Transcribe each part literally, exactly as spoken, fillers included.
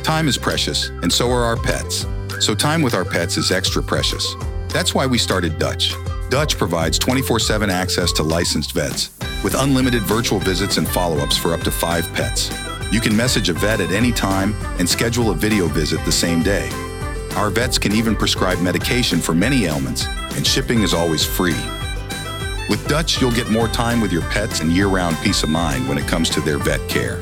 Time is precious, and so are our pets. So time with our pets is extra precious. That's why we started Dutch. Dutch provides twenty-four seven access to licensed vets, with unlimited virtual visits and follow-ups for up to five pets. You can message a vet at any time and schedule a video visit the same day. Our vets can even prescribe medication for many ailments, and shipping is always free. With Dutch, you'll get more time with your pets and year-round peace of mind when it comes to their vet care.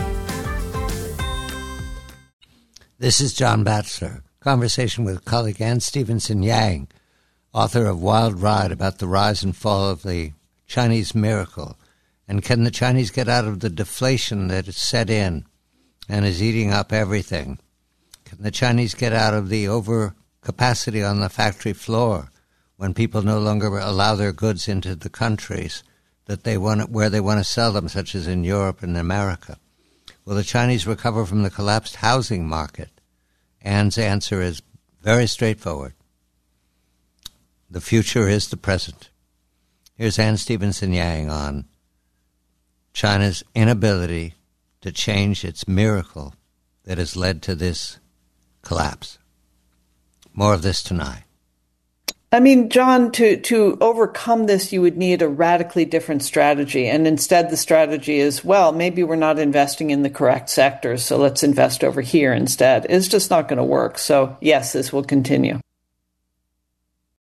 This is John Batchelor. Conversation with colleague Anne Stevenson Yang, author of Wild Ride, about the rise and fall of the Chinese miracle. And can the Chinese get out of the deflation that has set in and is eating up everything? Can the Chinese get out of the overcapacity on the factory floor when people no longer allow their goods into the countries that they want, where they want to sell them, such as in Europe and America? Will the Chinese recover from the collapsed housing market? Anne's answer is very straightforward. The future is the present. Here's Anne Stevenson Yang on China's inability to change its miracle that has led to this collapse. More of this tonight. I mean, John, to, to overcome this, you would need a radically different strategy. And instead, the strategy is, well, maybe we're not investing in the correct sectors, so let's invest over here instead. It's just not going to work. So, yes, this will continue.